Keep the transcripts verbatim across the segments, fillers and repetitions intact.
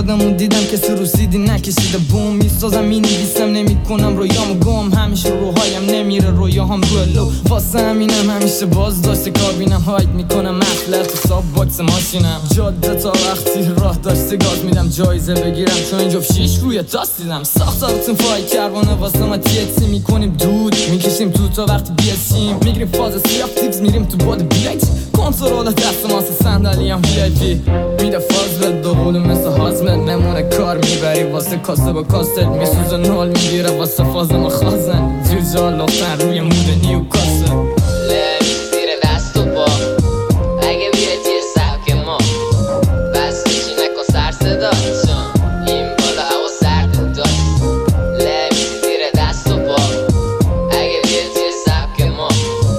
کردم و دیدم که سو سیدی نکشیده بوم میسازم مینویسم نمیکنم رویامو گم همیشه روهایم نمیره رویاهم رو لو واسه همینم همیشه باز داشته کابینم هاید میکنم مخلر تو ساب باکس ماشینم جاده تا وقتی راه داشته گاز میدم جایزه بگیرم چون اینجا شیش روی تاس دیدم ساختارتون فای کربانه واسه ما تیکسی میکنیم دود میکشیم تو تا وقتی بیسیم میگیریم فاز سیاف تیپس میریم تو باد بیایت کنترل دست ماسه صندلی هم وی آی پی میده فاز به دوبولو مثل هازمت نمونه کار میبری واسه کاسه با کاست میسوزه نال میگیره واسه فاز ما خازن زیر جا لختن روی مود نیو کاسه لبی زیر دست و با اگه بیای توی سبک ما بس چی نکن سر صدا چون این بالا هوا سرد داد لبی زیر دست و با اگه بیای توی سبک ما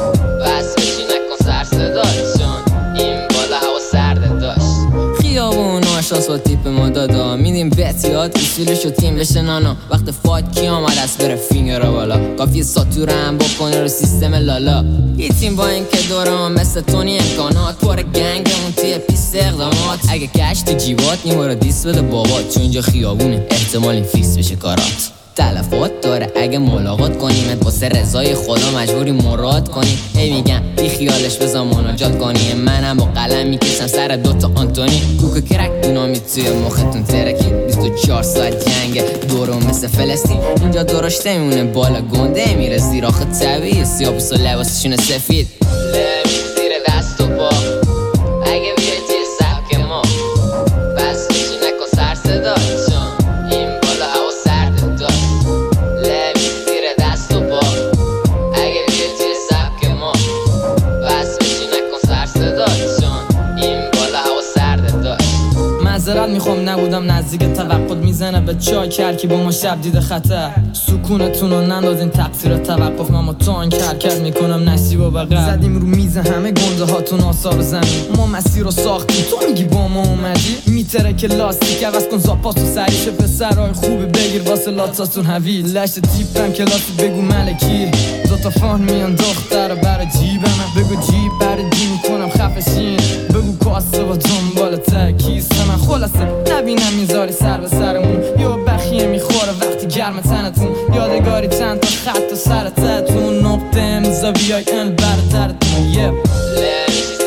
بس چی نکن سر صدا چون این بالا هوا سرد داشت خیابون آشاس با تیپ ما دادا میدیم بتیات اصولش و تیم بشه نانا وقت فایت کی آمد از بره فینگر رو بالا کافی ساتور هم بکنه رو سیستم لالا یه تیم با این که دوره ما مثل تونی امکانات پر گنگمون توی پیست اقدامات اگه کش تو جیبات نیمه رو دیس بده بابات چون اینجا خیابونه احتمال این فیس بشه کارات تلفات داره اگه ملاقات کنیمت واسه رضای خدا مجبوری مراد کنی هی میگم بی خیالش بذار مناجات کنی منم با قلم میکشم سر دوتا آنتونی کوک کرک دینامیت توی مختون ترکید بیست و چهار ساعت جنگ دورو مثل فلسطین اینجا درشته میمونه بالا گنده میره زیر آخه طبیعی سیاپوس و لباسشون سفید لبی زیر دست و با اگه بیای توی سبک ما بس چی نکن سر صدا چون این بالا هوا سرد داد لبی زیر دست و با اگه بیای توی سبک ما بس چی نکن سر صدا چون این بالا هوا سرد داد معذرت میخوام نبودم نزدیک توقع میزنه به چای کر که با ما شب دیده خطر سکونتون رو نندازین تقصیر توقف من ما تانک حرکت میکنم نصیب و بغل زدیم رو میز همه گنده هاتون آثار زمین ما مسیر رو ساختیم تو میگی با ما اومدی میتره که لاستیک عوض کن زاپاس و سریش پسرهای خوبی بگیر واسه لاتساتون حویل لشت تیپم کلاسی بگو ملکی دوتا فان میان دختر برای جیبم بگو جیب برای جی میکنم خفشین بگو کاسه با دنبال تکیسه من خلاصه نبینم میذاری سر به سرمون یا بخیه میخوره وقتی گرم تنتون یادگاری چند تا خط و سر تتون نقطه امضا بیای ان برترتون یه